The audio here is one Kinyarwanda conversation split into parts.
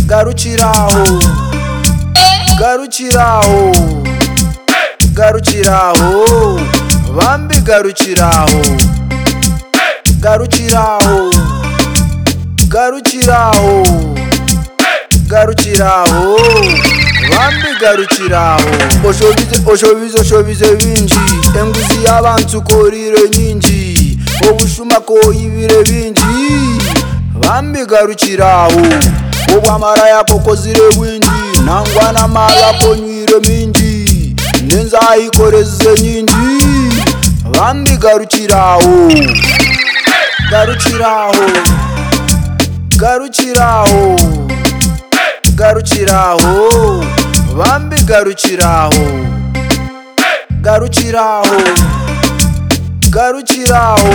garukiraho garukiraho garukiraho bambi garukiraho garukiraho garukiraho garukiraho bambi garukiraho oshobize binji enguzi y'abantu korire nyinji obushuma ko ibire binji bambi garukiraho obwamara yako kozire winji nangwa n'amara ko nywire minji nenzayikoreze nyinji bambi garukiraho garukiraho garukiraho garukiraho bambi garukiraho garukiraho garukiraho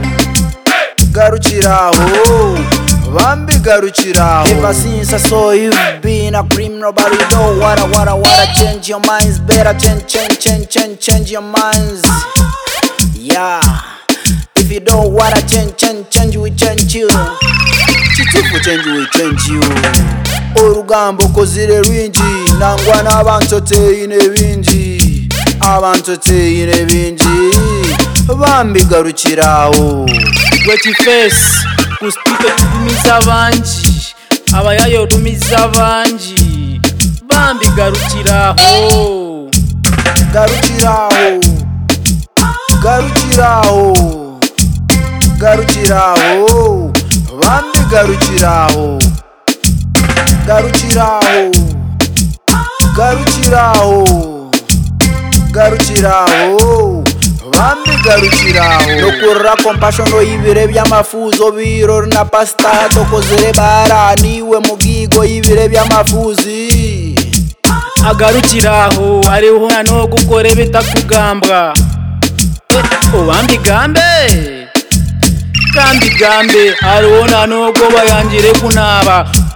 garukiraho bambi garukiraho. Ever since I saw you being a cream, nobody don't wanna change your minds. Better change your minds. Yeah, if you don't wanna change we change you. Chitufu change we change you. Orugambo kozire rwinji nangwa n'abantu teyine binji abantu teyine binji bambi garukiraho. Weti face kuspike tumiza banji abayayo tumiza banji bambi garukiraho garukiraho garukiraho garukiraho bambi garukiraho garukiraho garukiraho garukiraho bambi garukiraho. Nokurra compassion no ibire by'amafuzo biro na pasta tokozere bara niwe mugigo ibire by'amafuzi agarukiraho ariho no gukore bitakugambwa obambi gambe ariho no go bayangire kunaba